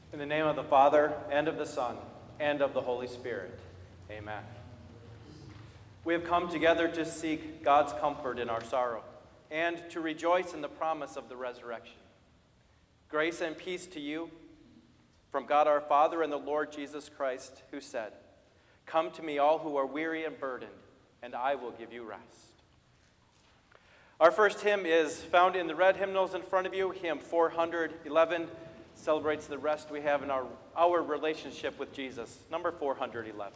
In the name of the Father, and of the Son, and of the Holy Spirit. Amen. We have come together to seek God's comfort in our sorrow, and to rejoice in the promise of the resurrection. Grace and peace to you from God our Father and the Lord Jesus Christ, who said, "Come to me, all who are weary and burdened, and I will give you rest." Our first hymn is found in the red hymnals in front of you. Hymn 411 celebrates the rest we have in our relationship with Jesus. Number 411.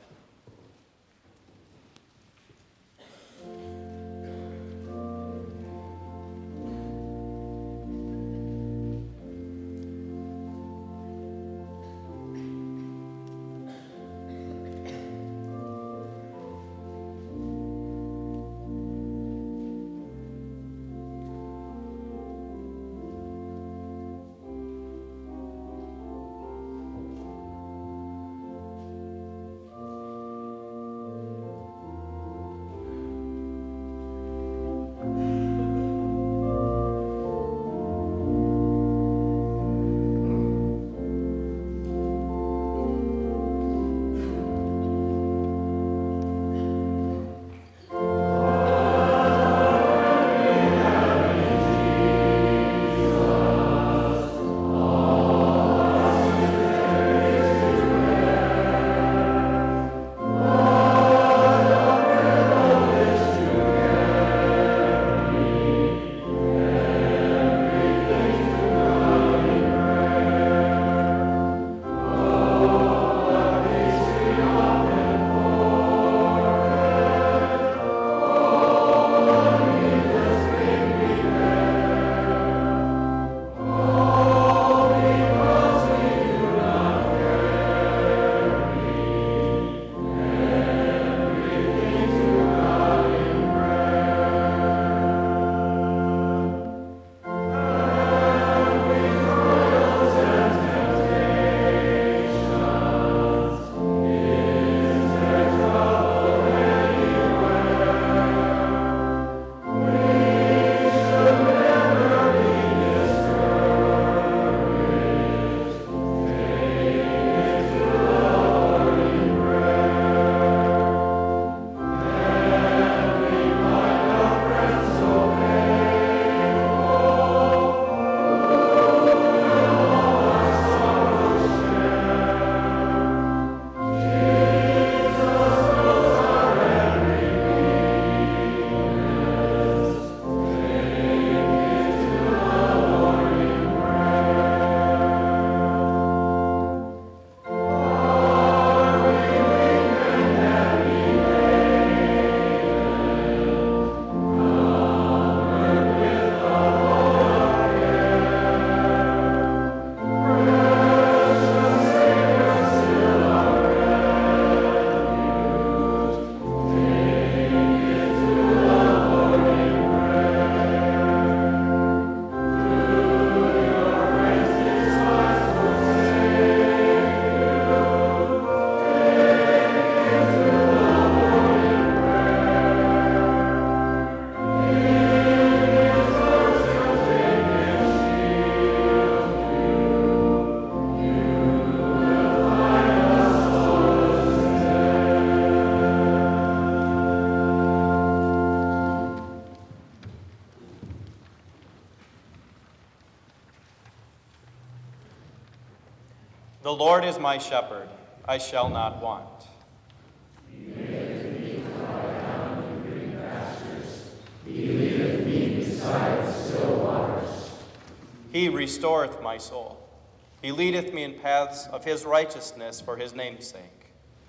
The Lord is my shepherd, I shall not want. He maketh me to lie down in green pastures. He leadeth me beside the still waters. He restoreth my soul. He leadeth me in paths of his righteousness for his name's sake.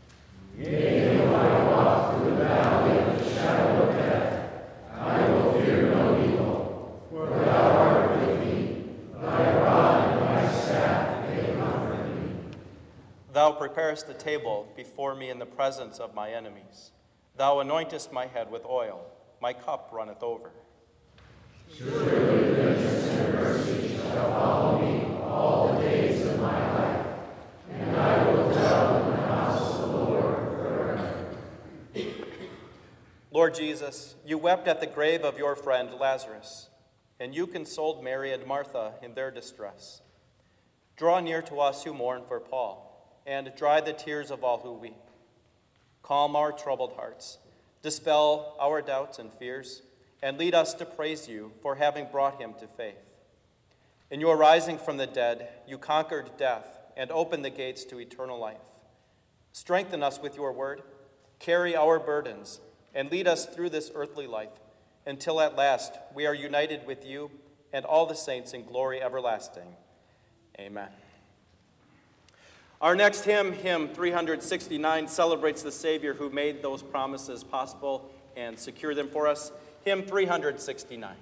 Yea, though I walk through the valley of the shadow of death, I will fear no evil, for thou art with me. Thy rod and thy staff, they comfort me. Thou preparest a table before me in the presence of my enemies. Thou anointest my head with oil. My cup runneth over. Surely goodness and mercy shall follow me all the days of my life, and I will dwell in the house of the Lord forever. Lord Jesus, you wept at the grave of your friend Lazarus, and you consoled Mary and Martha in their distress. Draw near to us who mourn for Paul, and dry the tears of all who weep. Calm our troubled hearts, dispel our doubts and fears, and lead us to praise you for having brought him to faith. In your rising from the dead, you conquered death and opened the gates to eternal life. Strengthen us with your word, carry our burdens, and lead us through this earthly life, until at last we are united with you and all the saints in glory everlasting. Amen. Our next hymn, hymn 369, celebrates the Savior who made those promises possible and secured them for us. Hymn 369.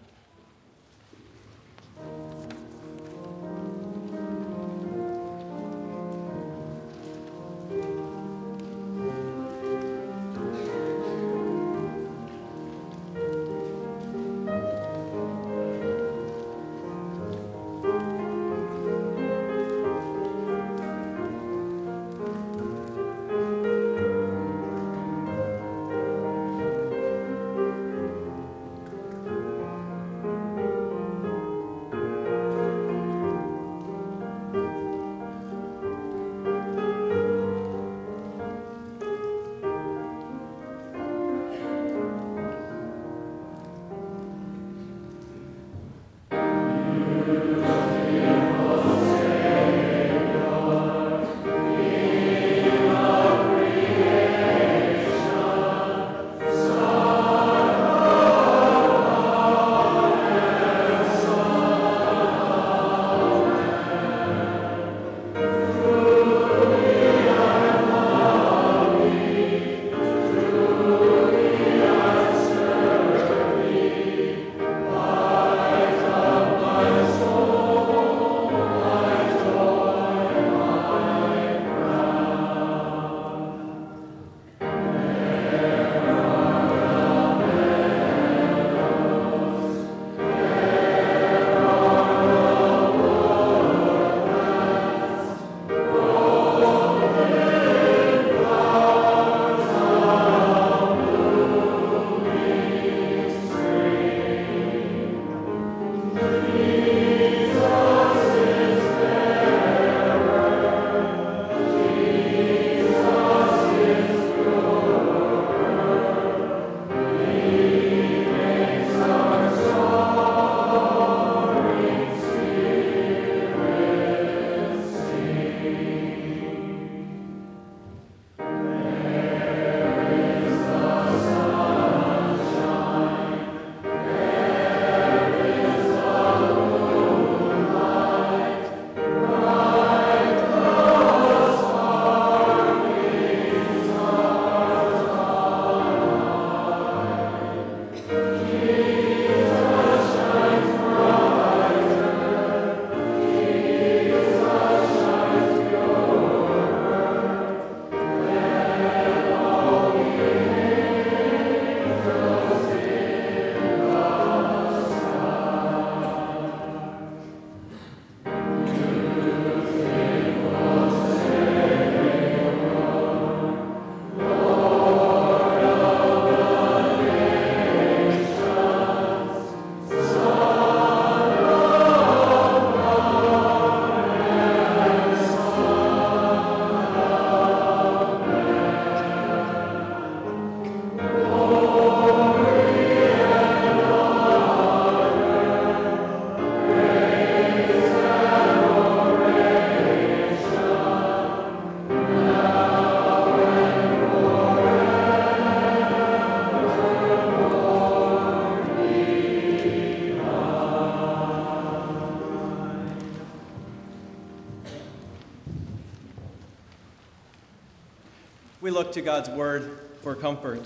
We look to God's word for comfort.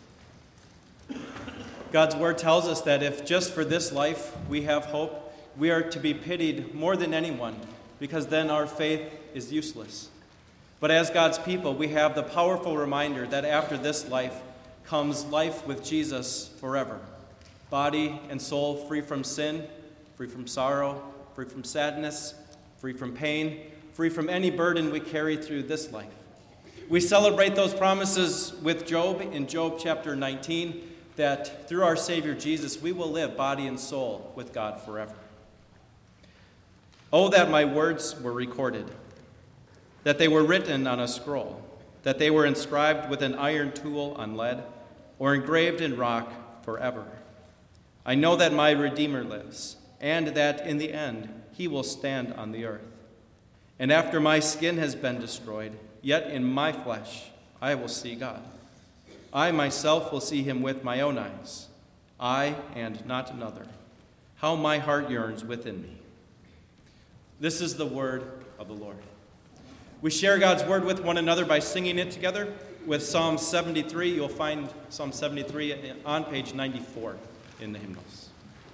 God's word tells us that if just for this life we have hope, we are to be pitied more than anyone, because then our faith is useless. But as God's people, we have the powerful reminder that after this life comes life with Jesus forever. Body and soul free from sin, free from sorrow, free from sadness, free from pain, free from any burden we carry through this life. We celebrate those promises with Job in Job chapter 19, that through our Savior Jesus, we will live body and soul with God forever. Oh, that my words were recorded, that they were written on a scroll, that they were inscribed with an iron tool on lead, or engraved in rock forever. I know that my Redeemer lives, and that in the end he will stand on the earth. And after my skin has been destroyed, yet in my flesh I will see God. I myself will see him with my own eyes, I and not another. How my heart yearns within me. This is the word of the Lord. We share God's word with one another by singing it together with Psalm 73. You'll find Psalm 73 on page 94 in the hymnals.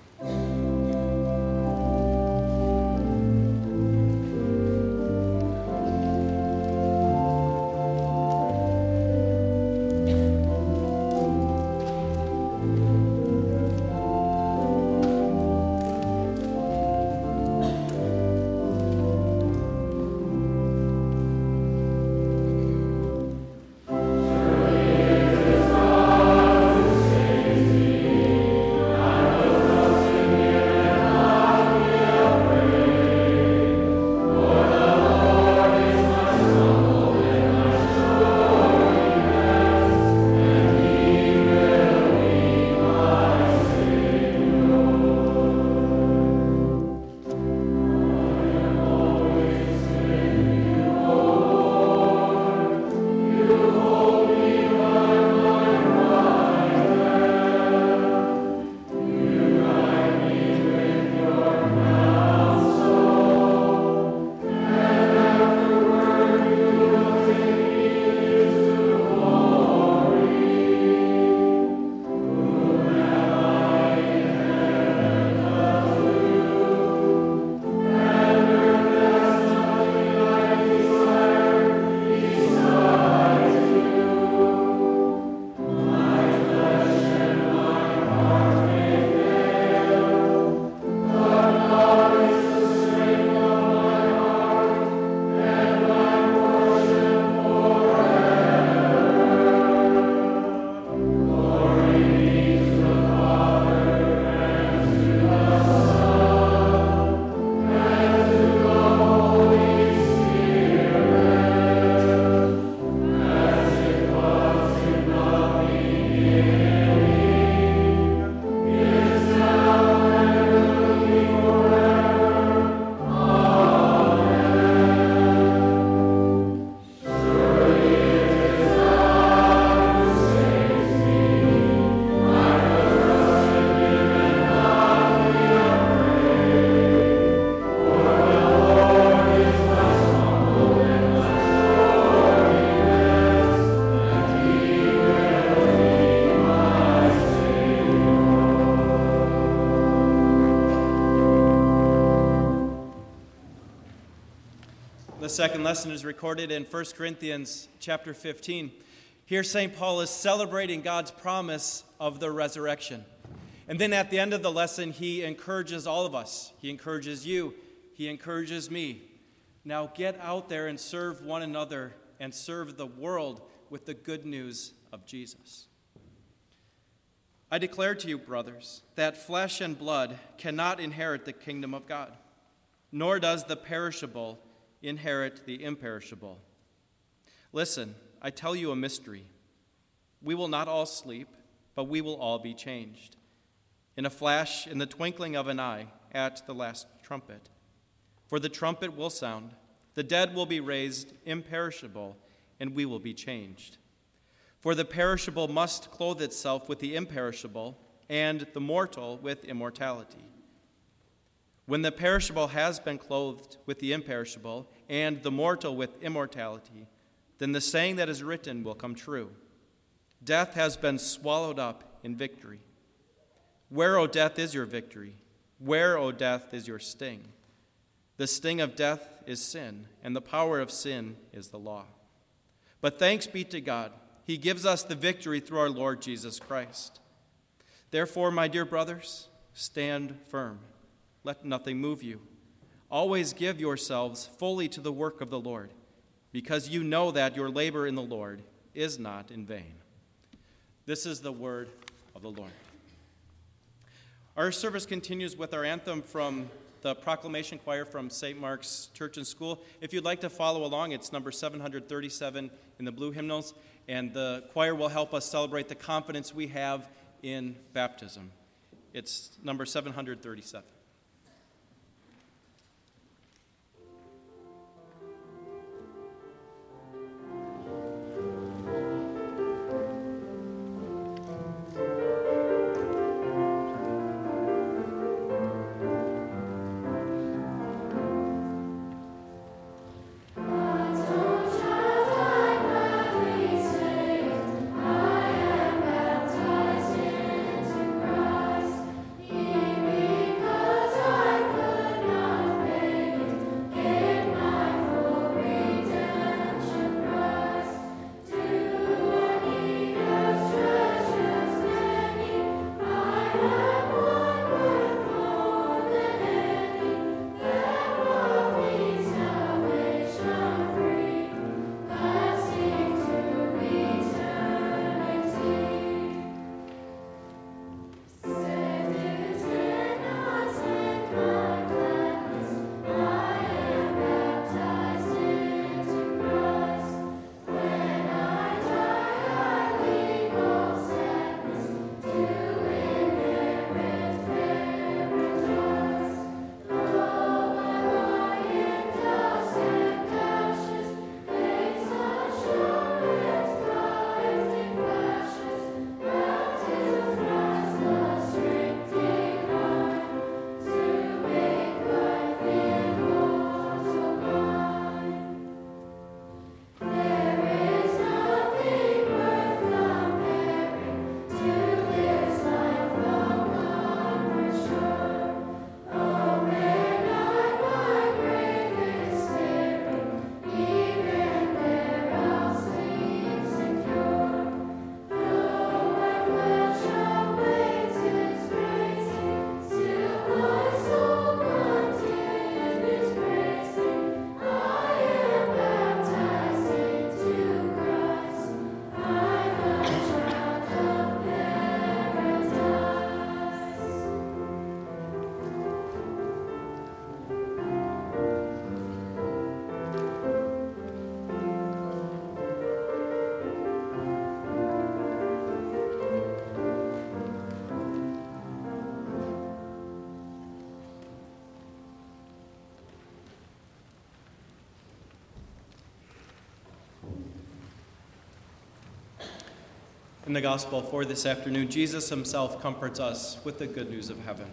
The second lesson is recorded in 1 Corinthians chapter 15. Here St. Paul is celebrating God's promise of the resurrection. And then at the end of the lesson, he encourages all of us. He encourages you. He encourages me. Now get out there and serve one another and serve the world with the good news of Jesus. I declare to you, brothers, that flesh and blood cannot inherit the kingdom of God, nor does the perishable inherit the imperishable. Listen, I tell you a mystery. We will not all sleep, but we will all be changed. In a flash, in the twinkling of an eye, at the last trumpet. For the trumpet will sound, the dead will be raised imperishable, and we will be changed. For the perishable must clothe itself with the imperishable, and the mortal with immortality. When the perishable has been clothed with the imperishable, and the mortal with immortality, then the saying that is written will come true. Death has been swallowed up in victory. Where, O death, is your victory? Where, O death, is your sting? The sting of death is sin, and the power of sin is the law. But thanks be to God, He gives us the victory through our Lord Jesus Christ. Therefore, my dear brothers, stand firm. Let nothing move you. Always give yourselves fully to the work of the Lord, because you know that your labor in the Lord is not in vain. This is the word of the Lord. Our service continues with our anthem from the Proclamation Choir from St. Mark's Church and School. If you'd like to follow along, it's number 737 in the blue hymnals, and the choir will help us celebrate the confidence we have in baptism. It's number 737. In the gospel for this afternoon, Jesus himself comforts us with the good news of heaven.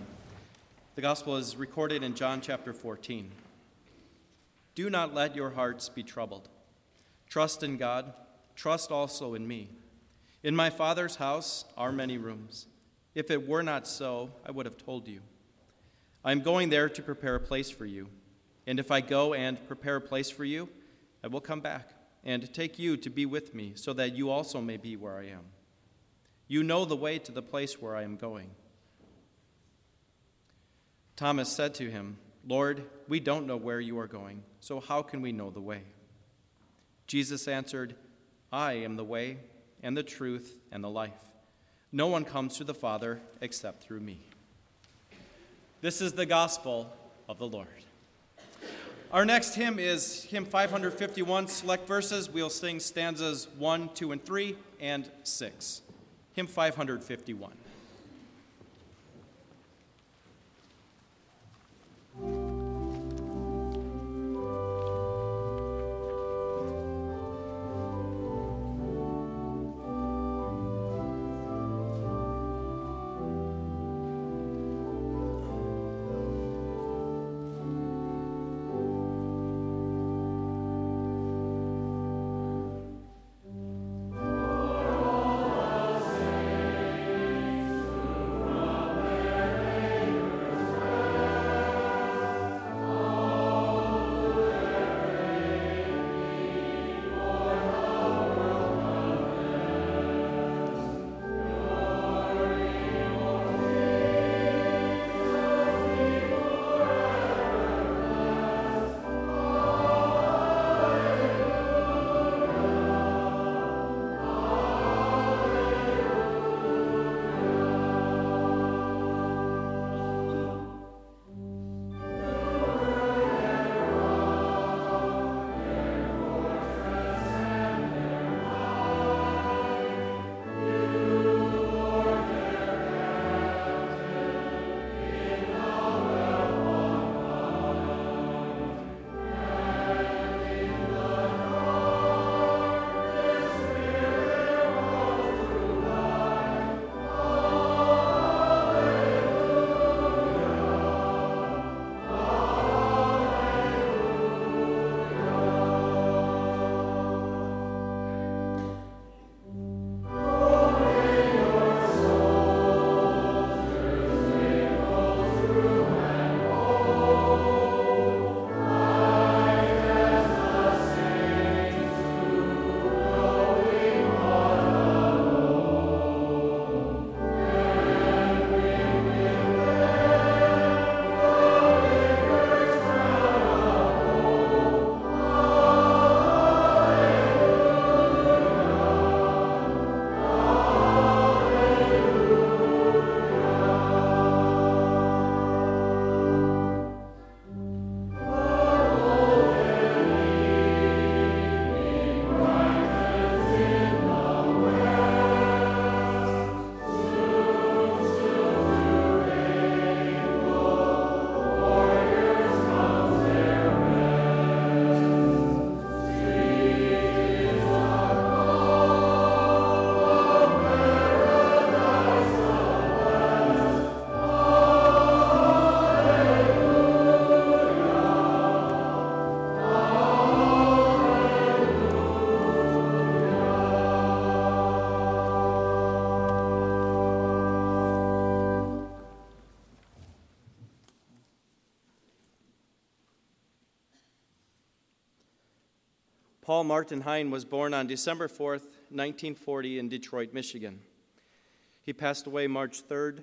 The gospel is recorded in John chapter 14. Do not let your hearts be troubled. Trust in God, trust also in me. In my Father's house are many rooms. If it were not so, I would have told you. I am going there to prepare a place for you. And if I go and prepare a place for you, I will come back and take you to be with me, so that you also may be where I am. You know the way to the place where I am going. Thomas said to him, Lord, we don't know where you are going, so how can we know the way? Jesus answered, I am the way and the truth and the life. No one comes to the Father except through me. This is the gospel of the Lord. Our next hymn is hymn 551, select verses. We'll sing stanzas 1, 2, and 3, and 6. Hymn 551. Oh, Paul Martin Hein was born on December 4th, 1940 in Detroit, Michigan. He passed away March 3rd,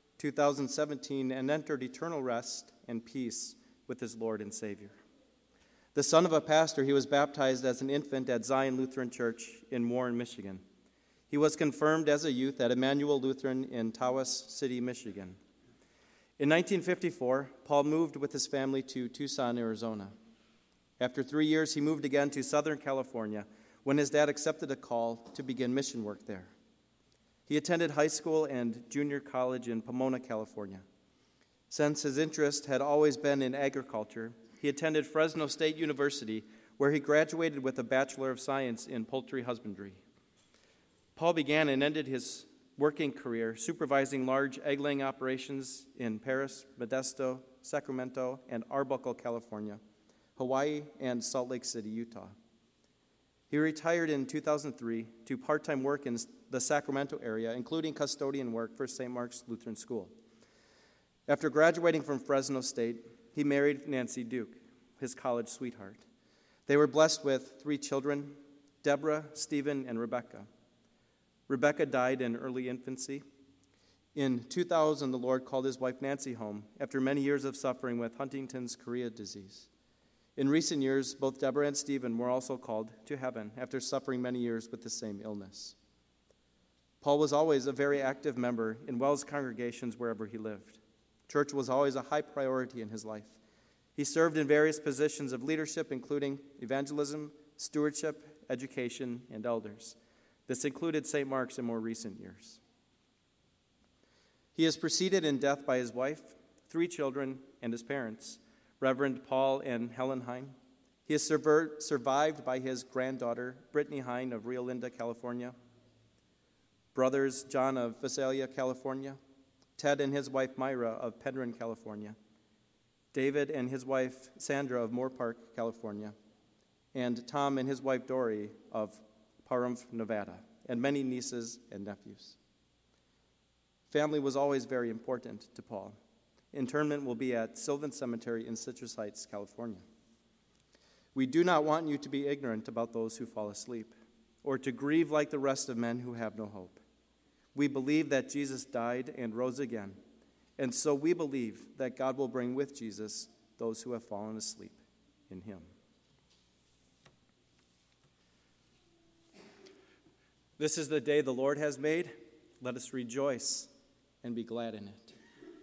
2017, and entered eternal rest and peace with his Lord and Savior. The son of a pastor, he was baptized as an infant at Zion Lutheran Church in Warren, Michigan. He was confirmed as a youth at Emmanuel Lutheran in Tawas City, Michigan. In 1954, Paul moved with his family to Tucson, Arizona. After 3 years, he moved again to Southern California when his dad accepted a call to begin mission work there. He attended high school and junior college in Pomona, California. Since his interest had always been in agriculture, he attended Fresno State University, where he graduated with a Bachelor of Science in Poultry Husbandry. Paul began and ended his working career supervising large egg-laying operations in Paris, Modesto, Sacramento, and Arbuckle, California, Hawaii, and Salt Lake City, Utah. He retired in 2003 to part-time work in the Sacramento area, including custodian work for St. Mark's Lutheran School. After graduating from Fresno State, he married Nancy Duke, his college sweetheart. They were blessed with 3 children, Deborah, Stephen, and Rebecca. Rebecca died in early infancy. In 2000, the Lord called his wife Nancy home after many years of suffering with Huntington's chorea disease. In recent years, both Deborah and Stephen were also called to heaven after suffering many years with the same illness. Paul was always a very active member in WELS congregations wherever he lived. Church was always a high priority in his life. He served in various positions of leadership, including evangelism, stewardship, education, and elders. This included St. Mark's in more recent years. He is preceded in death by his wife, 3 children, and his parents, Reverend Paul and Helen Hein. He is survived by his granddaughter, Brittany Hein of Rio Linda, California, brothers John of Visalia, California, Ted and his wife Myra of Pedron, California, David and his wife Sandra of Moore Park, California, and Tom and his wife Dory of Pahrump, Nevada, and many nieces and nephews. Family was always very important to Paul. Interment will be at Sylvan Cemetery in Citrus Heights, California. We do not want you to be ignorant about those who fall asleep, or to grieve like the rest of men who have no hope. We believe that Jesus died and rose again, and so we believe that God will bring with Jesus those who have fallen asleep in him. This is the day the Lord has made. Let us rejoice and be glad in it.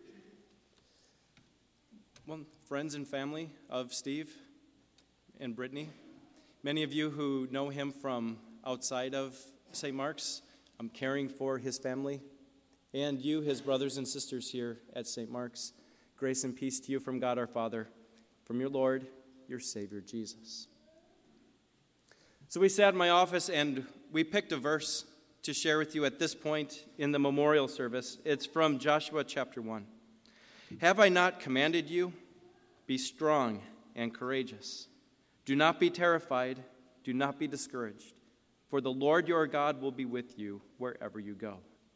Well, friends and family of Steve and Brittany, many of you who know him from outside of St. Mark's, I'm caring for his family, and you, his brothers and sisters here at St. Mark's. Grace and peace to you from God our Father, from your Lord, your Savior, Jesus. So we sat in my office and we picked a verse to share with you at this point in the memorial service. It's from Joshua chapter 1. Have I not commanded you? Be strong and courageous. Do not be terrified. Do not be discouraged. For the Lord your God will be with you wherever you go.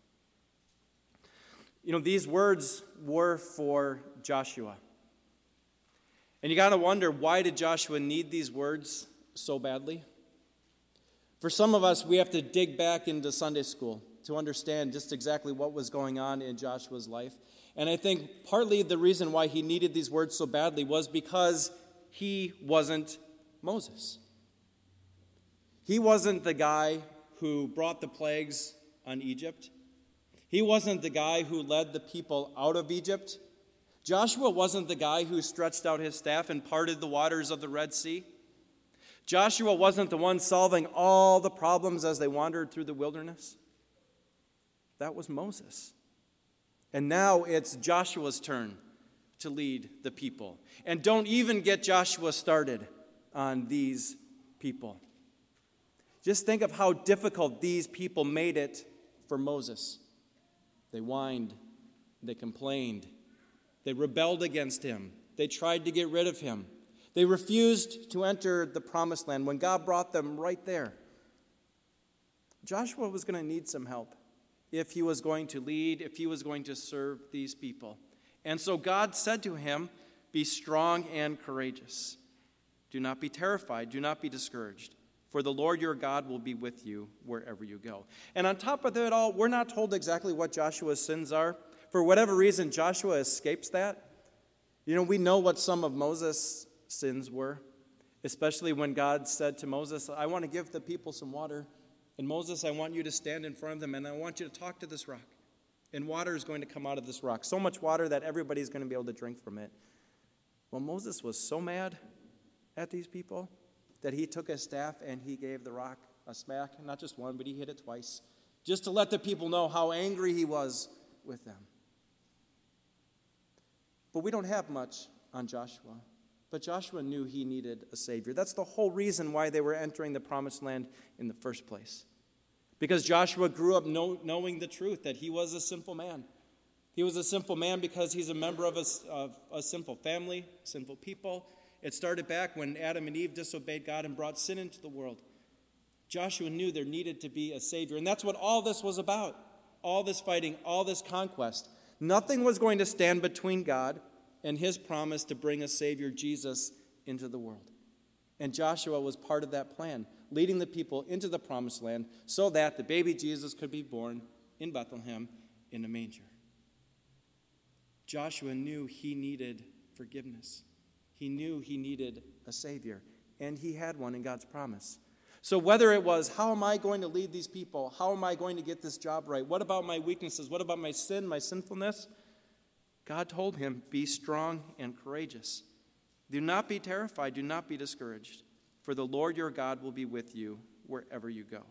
You know, these words were for Joshua. And you got to wonder, why did Joshua need these words so badly? For some of us, we have to dig back into Sunday school to understand just exactly what was going on in Joshua's life. And I think partly the reason why he needed these words so badly was because he wasn't Moses. He wasn't the guy who brought the plagues on Egypt. He wasn't the guy who led the people out of Egypt. Joshua wasn't the guy who stretched out his staff and parted the waters of the Red Sea. Joshua wasn't the one solving all the problems as they wandered through the wilderness. That was Moses. And now it's Joshua's turn to lead the people. And don't even get Joshua started on these people. Just think of how difficult these people made it for Moses. They whined, they complained, they rebelled against him, they tried to get rid of him. They refused to enter the promised land when God brought them right there. Joshua was going to need some help if he was going to lead, if he was going to serve these people. And so God said to him, be strong and courageous. Do not be terrified, do not be discouraged. for the Lord your God will be with you wherever you go. And on top of it all, we're not told exactly what Joshua's sins are. For whatever reason, Joshua escapes that. We know what some of Moses' sins were, especially when God said to Moses, I want to give the people some water. And Moses, I want you to stand in front of them, and I want you to talk to this rock. And water is going to come out of this rock. So much water that everybody's going to be able to drink from it. Well, Moses was so mad at these people that he took his staff and he gave the rock a smack. Not just one, but he hit it twice. Just to let the people know how angry he was with them. But we don't have much on Joshua. But Joshua knew he needed a Savior. That's the whole reason why they were entering the Promised Land in the first place. Because Joshua grew up knowing the truth, that he was a sinful man. He was a sinful man because he's a member of a sinful family, sinful people. It started back when Adam and Eve disobeyed God and brought sin into the world. Joshua knew there needed to be a Savior. And that's what all this was about. All this fighting, all this conquest. Nothing was going to stand between God and his promise to bring a Savior, Jesus, into the world. And Joshua was part of that plan, leading the people into the Promised Land so that the baby Jesus could be born in Bethlehem in a manger. Joshua knew he needed forgiveness. He knew he needed a Savior, and he had one in God's promise. So whether it was, how am I going to lead these people? How am I going to get this job right? What about my weaknesses? What about my sin, my sinfulness? God told him, be strong and courageous. Do not be terrified. Do not be discouraged. For the Lord your God will be with you wherever you go.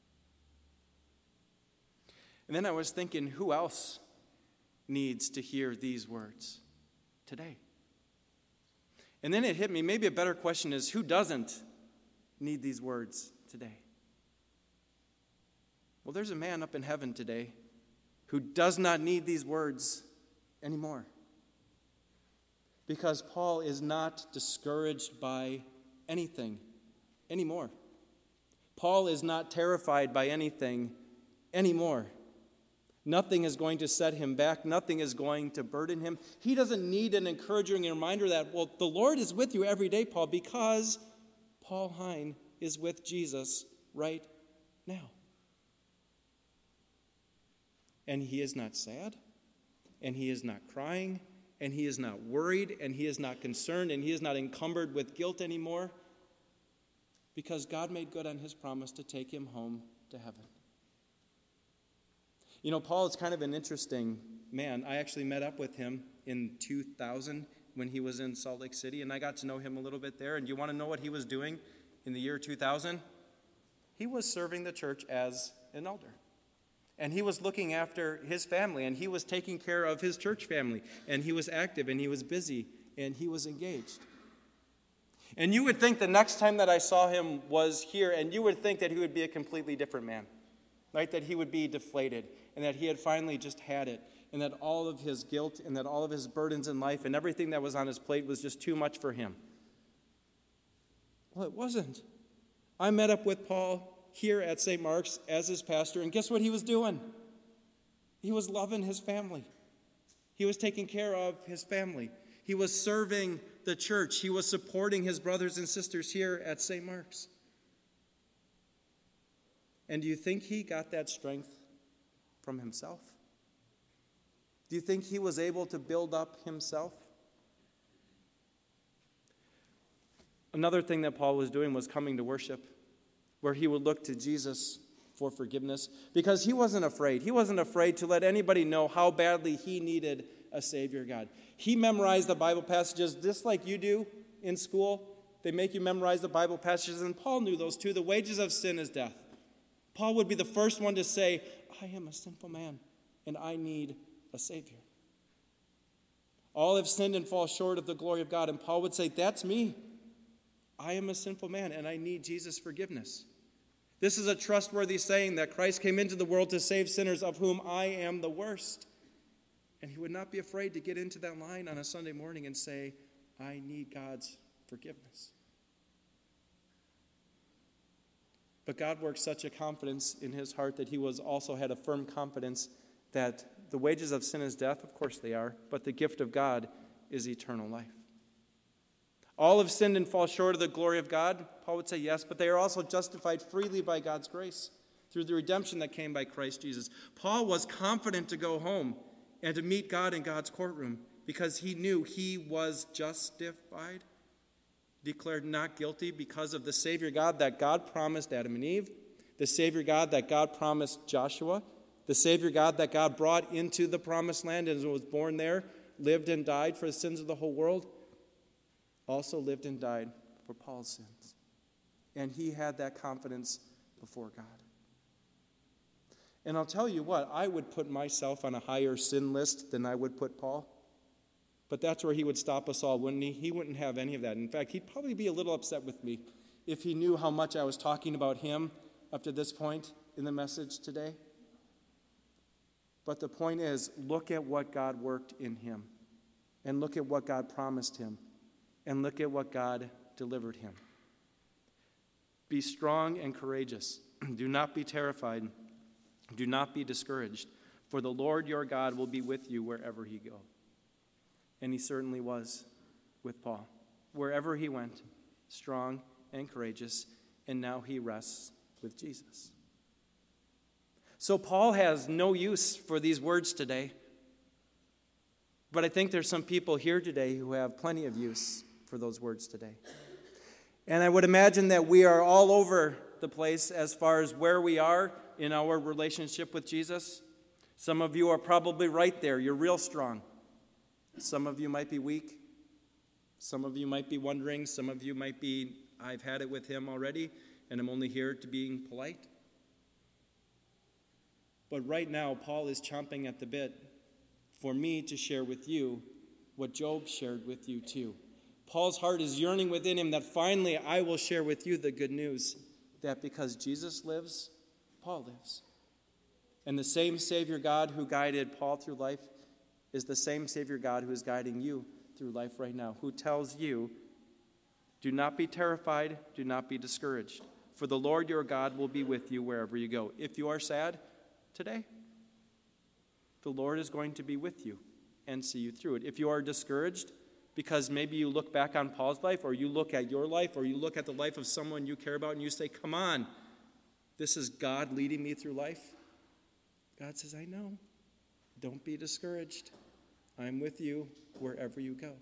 And then I was thinking, who else needs to hear these words today? And then it hit me, maybe a better question is, who doesn't need these words today? Well, there's a man up in heaven today who does not need these words anymore. Because Paul is not discouraged by anything anymore. Paul is not terrified by anything anymore. Nothing is going to set him back. Nothing is going to burden him. He doesn't need an encouraging reminder that, well, the Lord is with you every day, Paul, because Paul Hine is with Jesus right now. And he is not sad, and he is not crying, and he is not worried, and he is not concerned, and he is not encumbered with guilt anymore, because God made good on his promise to take him home to heaven. Paul is kind of an interesting man. I actually met up with him in 2000 when he was in Salt Lake City, and I got to know him a little bit there. And you want to know what he was doing in the year 2000? He was serving the church as an elder. And he was looking after his family, and he was taking care of his church family. And he was active, and he was busy, and he was engaged. And you would think the next time that I saw him was here, and you would think that he would be a completely different man. Right? That he would be deflated, and that he had finally just had it, and that all of his guilt and that all of his burdens in life and everything that was on his plate was just too much for him. Well, it wasn't. I met up with Paul here at St. Mark's as his pastor, and guess what he was doing? He was loving his family. He was taking care of his family. He was serving the church. He was supporting his brothers and sisters here at St. Mark's. And do you think he got that strength from himself? Do you think he was able to build up himself? Another thing that Paul was doing was coming to worship, where he would look to Jesus for forgiveness, because he wasn't afraid. He wasn't afraid to let anybody know how badly he needed a Savior God. He memorized the Bible passages just like you do in school. They make you memorize the Bible passages, and Paul knew those too. The wages of sin is death. Paul would be the first one to say, I am a sinful man, and I need a Savior. All have sinned and fall short of the glory of God. And Paul would say, that's me. I am a sinful man, and I need Jesus' forgiveness. This is a trustworthy saying that Christ came into the world to save sinners, of whom I am the worst. And he would not be afraid to get into that line on a Sunday morning and say, I need God's forgiveness. But God worked such a confidence in his heart that he also had a firm confidence that the wages of sin is death. Of course they are. But the gift of God is eternal life. All have sinned and fall short of the glory of God. Paul would say yes, but they are also justified freely by God's grace through the redemption that came by Christ Jesus. Paul was confident to go home and to meet God in God's courtroom because he knew he was justified, declared not guilty because of the Savior God that God promised Adam and Eve, the Savior God that God promised Joshua, the Savior God that God brought into the promised land and was born there, lived and died for the sins of the whole world, also lived and died for Paul's sins. And he had that confidence before God. And I'll tell you what, I would put myself on a higher sin list than I would put Paul. But that's where he would stop us all, wouldn't he? He wouldn't have any of that. In fact, he'd probably be a little upset with me if he knew how much I was talking about him up to this point in the message today. But the point is, look at what God worked in him, and look at what God promised him, and look at what God delivered him. Be strong and courageous. Do not be terrified. Do not be discouraged, for the Lord your God will be with you wherever you go. And he certainly was with Paul. Wherever he went, strong and courageous, and now he rests with Jesus. So Paul has no use for these words today, but I think there's some people here today who have plenty of use for those words today. And I would imagine that we are all over the place as far as where we are in our relationship with Jesus. Some of you are probably right there. You're real strong. Some of you might be weak. Some of you might be wondering. Some of you might be, I've had it with him already, and I'm only here to being polite. But right now, Paul is chomping at the bit for me to share with you what Job shared with you too. Paul's heart is yearning within him that finally I will share with you the good news that because Jesus lives, Paul lives. And the same Savior God who guided Paul through life is the same Savior God who is guiding you through life right now, who tells you, do not be terrified, do not be discouraged, for the Lord your God will be with you wherever you go. If you are sad today, the Lord is going to be with you and see you through it. If you are discouraged, because maybe you look back on Paul's life, or you look at your life, or you look at the life of someone you care about, and you say, come on, this is God leading me through life. God says, I know. Don't be discouraged. I'm with you wherever you go.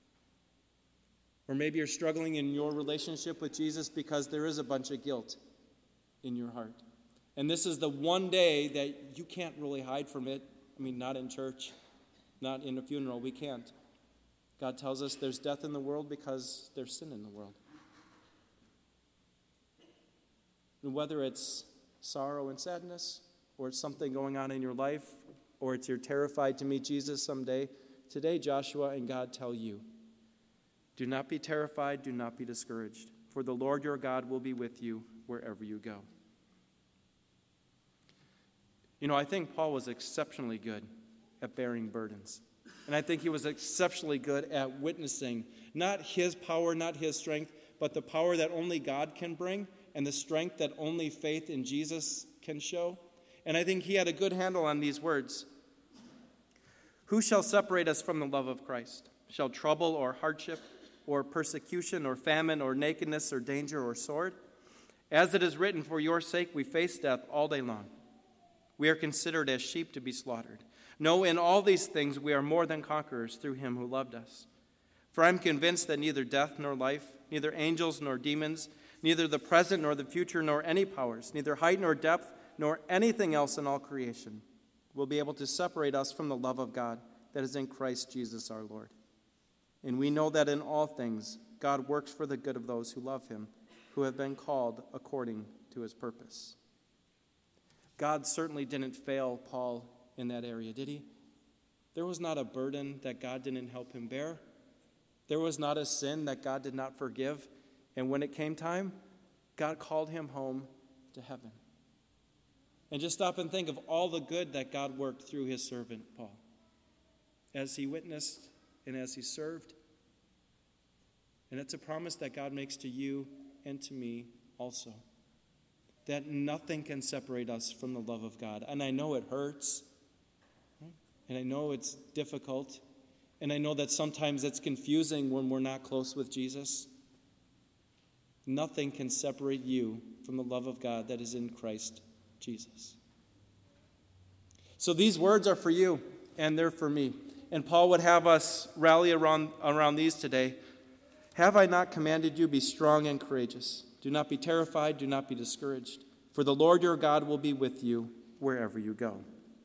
Or maybe you're struggling in your relationship with Jesus because there is a bunch of guilt in your heart. And this is the one day that you can't really hide from it. I mean, not in church, not in a funeral. We can't. God tells us there's death in the world because there's sin in the world. And whether it's sorrow and sadness, or it's something going on in your life, or it's you're terrified to meet Jesus someday, today Joshua and God tell you, do not be terrified, do not be discouraged, for the Lord your God will be with you wherever you go. You know, I think Paul was exceptionally good at bearing burdens. And I think he was exceptionally good at witnessing, not his power, not his strength, but the power that only God can bring and the strength that only faith in Jesus can show. And I think he had a good handle on these words. Who shall separate us from the love of Christ? Shall trouble or hardship or persecution or famine or nakedness or danger or sword? As it is written, for your sake we face death all day long. We are considered as sheep to be slaughtered. No, in all these things we are more than conquerors through him who loved us. For I am convinced that neither death nor life, neither angels nor demons, neither the present nor the future nor any powers, neither height nor depth nor anything else in all creation will be able to separate us from the love of God that is in Christ Jesus our Lord. And we know that in all things God works for the good of those who love him, who have been called according to his purpose. God certainly didn't fail Paul in that area, did he? There was not a burden that God didn't help him bear. There was not a sin that God did not forgive. And when it came time, God called him home to heaven. And just stop and think of all the good that God worked through his servant Paul, as he witnessed and as he served. And it's a promise that God makes to you and to me also, that nothing can separate us from the love of God. And I know it hurts, and I know it's difficult, And I know that sometimes it's confusing when we're not close with Jesus. Nothing can separate you from the love of God that is in Christ Jesus. So these words are for you, and they're for me. And Paul would have us rally around these today. Have I not commanded you, be strong and courageous? Do not be terrified, do not be discouraged, for the Lord your God will be with you wherever you go.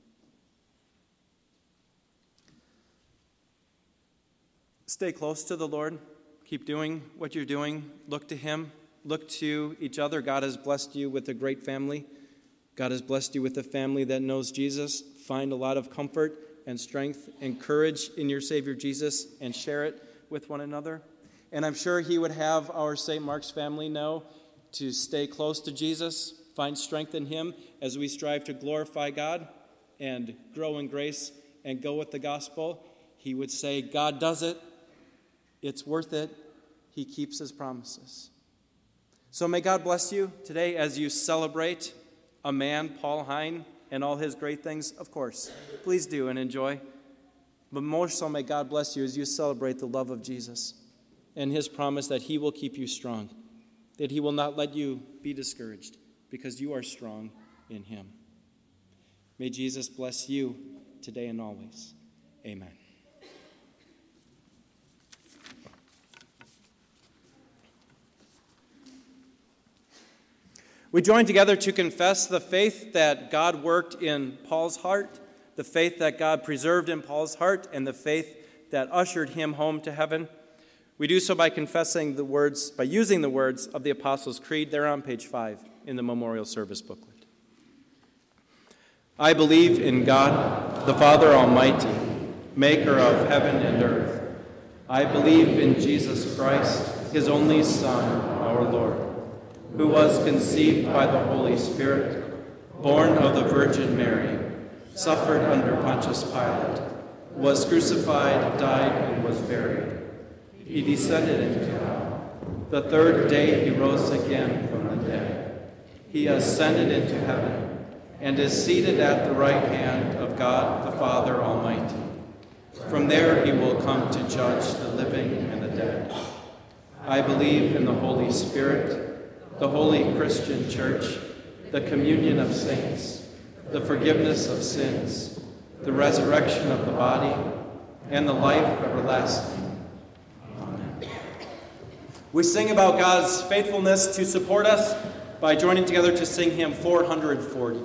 Stay close to the Lord. Keep doing what you're doing. Look to him. Look to each other. God has blessed you with a great family. God has blessed you with a family that knows Jesus. Find a lot of comfort and strength and courage in your Savior Jesus and share it with one another. And I'm sure he would have our St. Mark's family know to stay close to Jesus, find strength in him as we strive to glorify God and grow in grace and go with the gospel. He would say, God does it. It's worth it. He keeps his promises. So may God bless you today as you celebrate a man, Paul Hein, and all his great things. Of course, please do and enjoy. But more so, may God bless you as you celebrate the love of Jesus and his promise that he will keep you strong, that he will not let you be discouraged because you are strong in him. May Jesus bless you today and always. Amen. We join together to confess the faith that God worked in Paul's heart, the faith that God preserved in Paul's heart, and the faith that ushered him home to heaven. We do so by using the words of the Apostles' Creed. They're on page 5 in the memorial service booklet. I believe in God, the Father Almighty, maker of heaven and earth. I believe in Jesus Christ, his only Son, our Lord, who was conceived by the Holy Spirit, born of the Virgin Mary, suffered under Pontius Pilate, was crucified, died, and was buried. He descended into hell. The third day he rose again from the dead. He ascended into heaven and is seated at the right hand of God the Father Almighty. From there he will come to judge the living and the dead. I believe in the Holy Spirit, the holy Christian church, the communion of saints, the forgiveness of sins, the resurrection of the body, and the life everlasting. We sing about God's faithfulness to support us by joining together to sing hymn 440.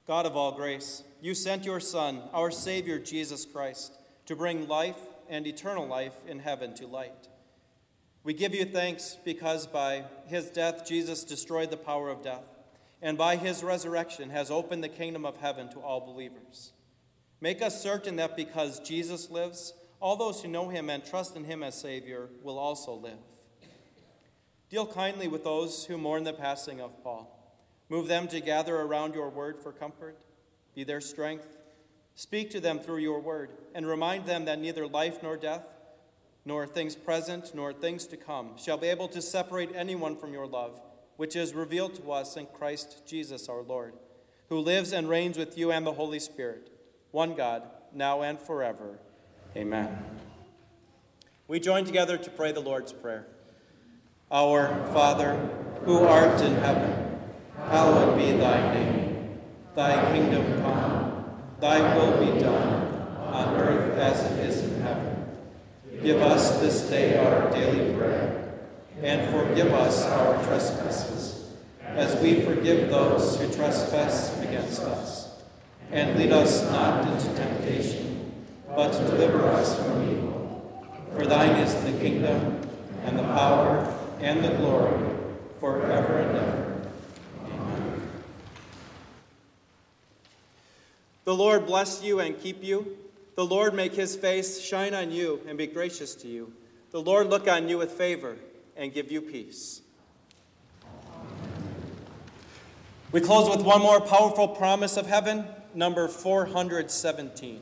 God of all grace, you sent your Son, our Savior Jesus Christ, to bring life and eternal life in heaven to light. We give you thanks because by his death Jesus destroyed the power of death, and by his resurrection has opened the kingdom of heaven to all believers. Make us certain that because Jesus lives, all those who know him and trust in him as Savior will also live. Deal kindly with those who mourn the passing of Paul. Move them to gather around your word for comfort. Be their strength. Speak to them through your word, and remind them that neither life nor death, nor things present nor things to come, shall be able to separate anyone from your love, which is revealed to us in Christ Jesus our Lord, who lives and reigns with you and the Holy Spirit, one God, now and forever. Amen. We join together to pray the Lord's Prayer. Our Father, who art in heaven, hallowed be thy name. Thy kingdom come, thy will be done, on earth as it is in heaven. Give us this day our daily bread, and forgive us our trespasses, as we forgive those who trespass against us. And lead us not into temptation, but deliver us from evil. For thine is the kingdom, and the power, and the glory, forever and ever. The Lord bless you and keep you. The Lord make his face shine on you and be gracious to you. The Lord look on you with favor and give you peace. We close with one more powerful promise of heaven, number 417.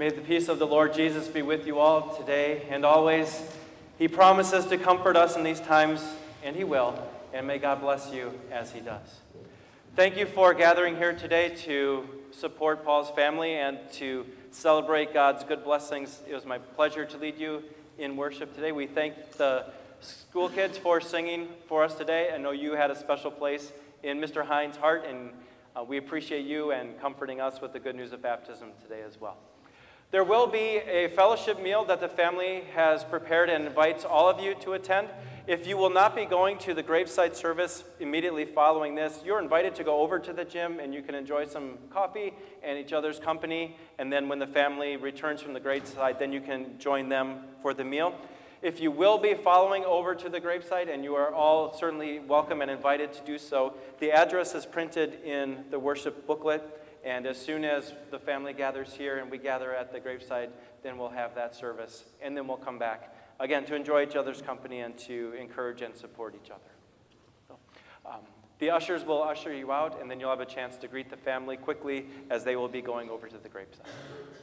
May the peace of the Lord Jesus be with you all today and always. He promises to comfort us in these times, and He will. And may God bless you as He does. Thank you for gathering here today to support Paul's family and to celebrate God's good blessings. It was my pleasure to lead you in worship today. We thank the school kids for singing for us today. I know you had a special place in Mr. Hines' heart, and we appreciate you and comforting us with the good news of baptism today as well. There will be a fellowship meal that the family has prepared and invites all of you to attend. If you will not be going to the graveside service immediately following this, you're invited to go over to the gym and you can enjoy some coffee and each other's company. And then when the family returns from the graveside, then you can join them for the meal. If you will be following over to the graveside, and you are all certainly welcome and invited to do so, the address is printed in the worship booklet. And as soon as the family gathers here and we gather at the graveside, then we'll have that service. And then we'll come back, again, to enjoy each other's company and to encourage and support each other. So, the ushers will usher you out, and then you'll have a chance to greet the family quickly as they will be going over to the graveside.